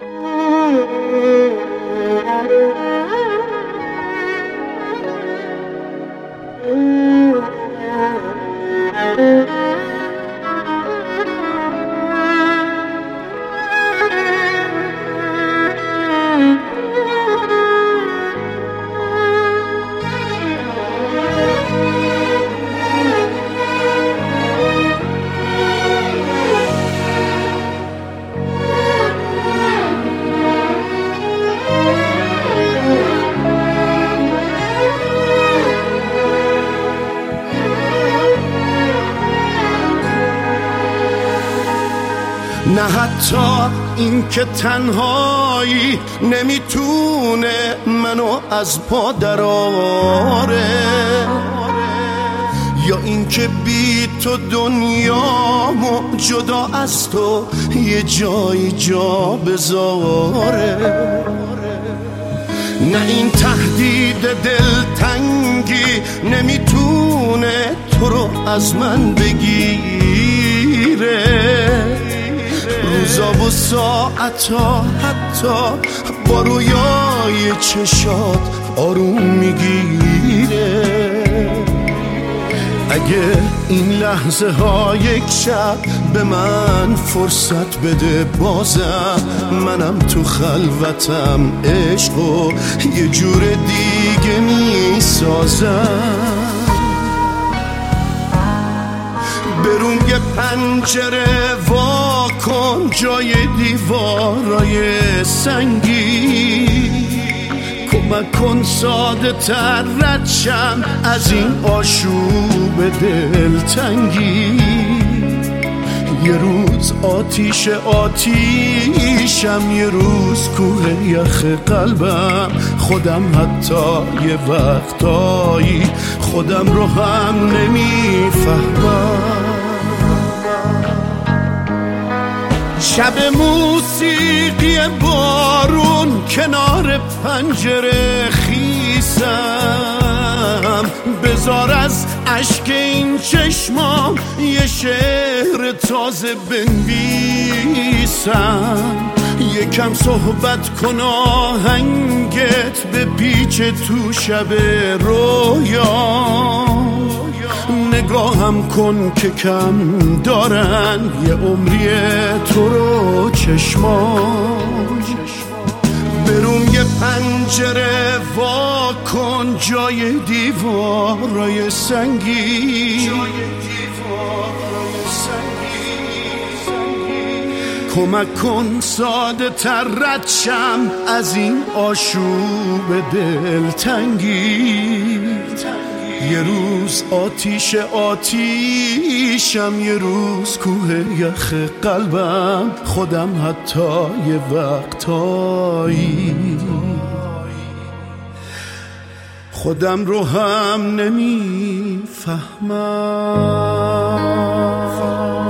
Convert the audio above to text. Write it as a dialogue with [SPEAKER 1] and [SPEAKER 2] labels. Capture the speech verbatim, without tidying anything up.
[SPEAKER 1] نه حتی این که تنهایی نمیتونه منو از پا دراره، یا این که بی تو دنیامو جدا از تو یه جایی جا بذاره. نه این تهدید دلتنگی نمیتونه تو رو از من بگیره، روزا و ساعتا حتی با رویای چشات آروم میگیره. اگه این لحظه ها یک شب به من فرصت بده، بازم منم تو خلوتم عشقو یه جور دیگه میسازم. برون یه پنجره وا کن جای دیوارای سنگی، کمک کن ساده تر رد شم از این آشوب دلتنگی. یه روز آتیش آتیشم، یه روز کوه یخ قلبم، خودم حتی یه وقتایی خودم رو هم نمیفهمم. شب موسیقی بارون کنار پنجره خیسم، بذار از اشک این چشمام یه شعر تازه بنویسم. یکم صحبت کن آهنگت به پیچ تو شب رویا، نگاهم کن که کم دارن یه عمری تو رو چشمان. برون یه پنجره وا کن جای دیوارای سنگی، کمک کن ساده تر رد شم از این آشوب دلتنگی. یه روز آتیش آتیشم، یه روز کوه یخ قلبم، خودم حتی یه وقتایی خودم رو هم نمیفهمم.